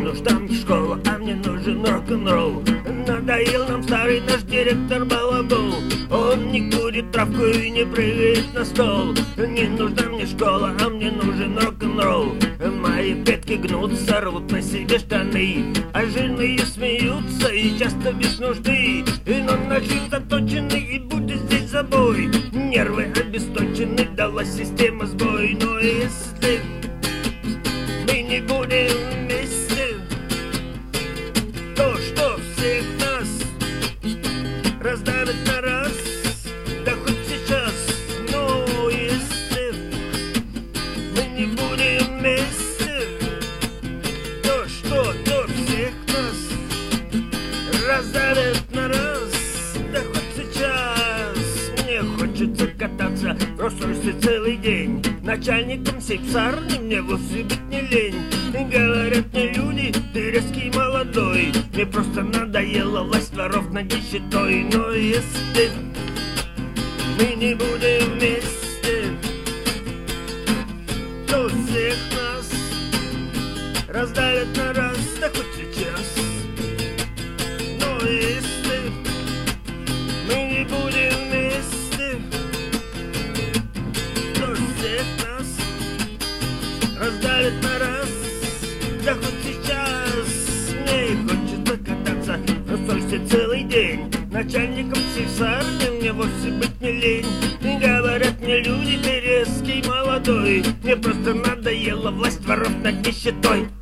нужна мне школа, а мне нужен рок-н-ролл. Надоел нам старый наш директор Балабол. Он не курит травку и не прыгает на стол. Не нужна мне школа, а мне нужен рок-н-ролл. Мои предки гнутся, рвут на себе штаны, а жирные смеются и часто без нужды. Но наши заточены и будет здесь забой. Нервы обесточены, дала система сбой. Но если мы не будем вместе, то что всех нас раздавит на раз, да хоть сейчас. Но если мы не будем вместе, то что, то всех нас раздавит на раз, да хоть сейчас. Мне хочется кататься в Роллс-Ройсе целый день. Начальником сей псарни мне вовсе быть не лень. Говорят мне люди, ты резкий молодой. Мне просто надоела власть воров над нищетой. Но если мы не будем вместе, то всех нас раздавят на раз, да хоть сейчас. Но если мы не будем вместе, то всех нас раздавят на раз, да хоть сейчас. Мне хочется кататься в Роллс-Ройсе целый день. Начальником всей псарни мне вовсе быть не лень. И говорят мне люди, ты резкий молодой. Мне просто надоела власть воров над нищетой.